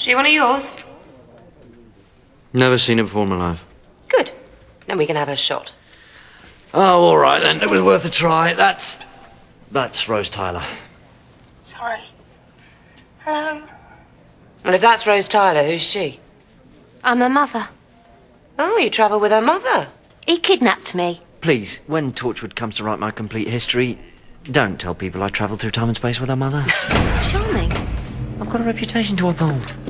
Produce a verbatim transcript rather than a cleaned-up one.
She one of yours? Never seen her before in my life. Good. Then we can have a shot. Oh, all right then. It was worth a try. That's... that's Rose Tyler. Sorry. Hello? Well, if that's Rose Tyler, who's she? I'm her mother. Oh, you travel with her mother? He kidnapped me. Please, when Torchwood comes to write my complete history, don't tell people I travelled through time and space with her mother. Charming. I've got a reputation to uphold.